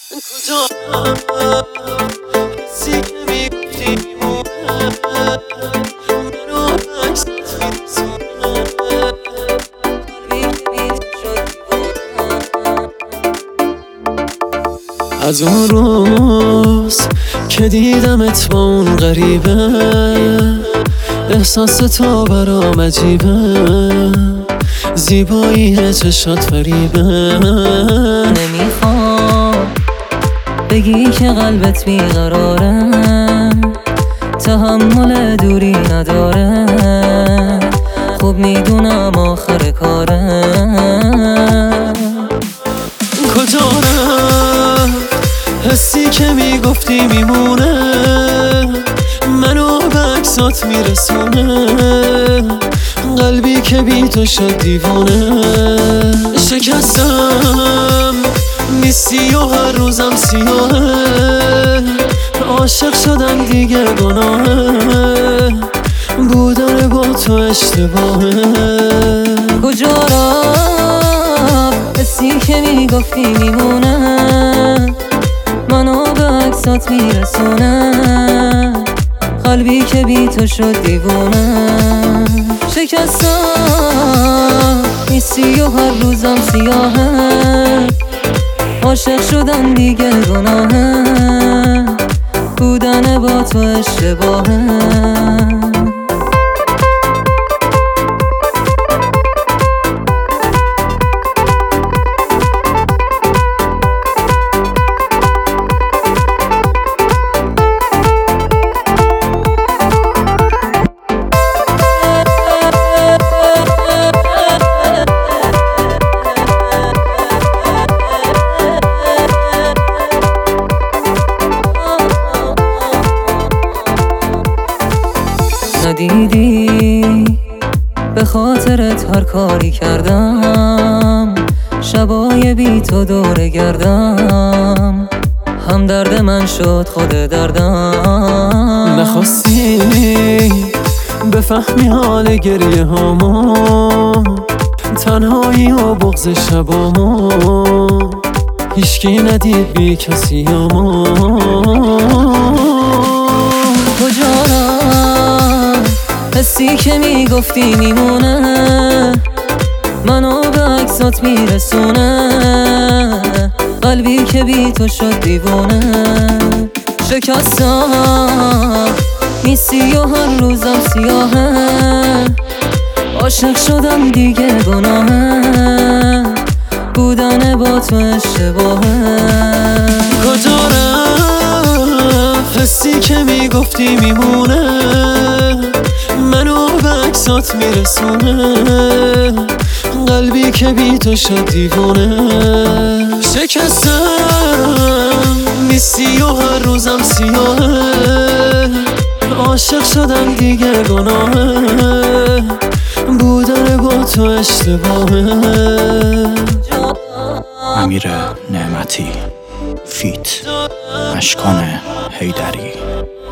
کجا کسی که میگفتی میمونه منو عکست میرسونه از اون روز که دیدمت با اون غریبه احساس تو برام عجیبه زیبایی چشات فریبه نمیخوام بگی که قلبت بیقراره تحمل دوری نداره خوب میدونم آخر کاره کجا رفت حسی که میگفتی میمونه منو به عکسات میرسونه قلبی که بی تو شد دیوانه شکستم نیستی و هر روزم سیاهه عاشق شدن دیگه گناهه بودن با تو اشتباهه کجا رفت حسی که میگفتی میمونه منو به عکسات میرسونه قلبی که بی تو شد دیوونه شکستم نیستی و هر روزم سیاهه عاشق شدن دیگه گناهه بودن با تو اشتباهه ندیدی به خاطرت هر کاری کردم شبای بی تو دوره گردم هم درد من شد خود دردم نخواستی بفهمی حال گریه هامو تنهایی و بغض شبامو هیچکی ندید بی کسی همو کجا حسی که میگفتی میمونه منو به عکسات میرسونه قلبی که بی تو شد دیوونه شکستم نیستی و هر روزم سیاهه عاشق شدم دیگه گناهه بودن با تو اشتباهه کجا رفت حسی که میگفتی میمونه منو به عکسات میرسونه قلبی که بی تو شد دیوونه شکستم نیستی و هر روزم سیاهه عاشق شدم دیگه گناهه بودن با تو اشتباهه امیر نعمتی فیت اشکان حیدری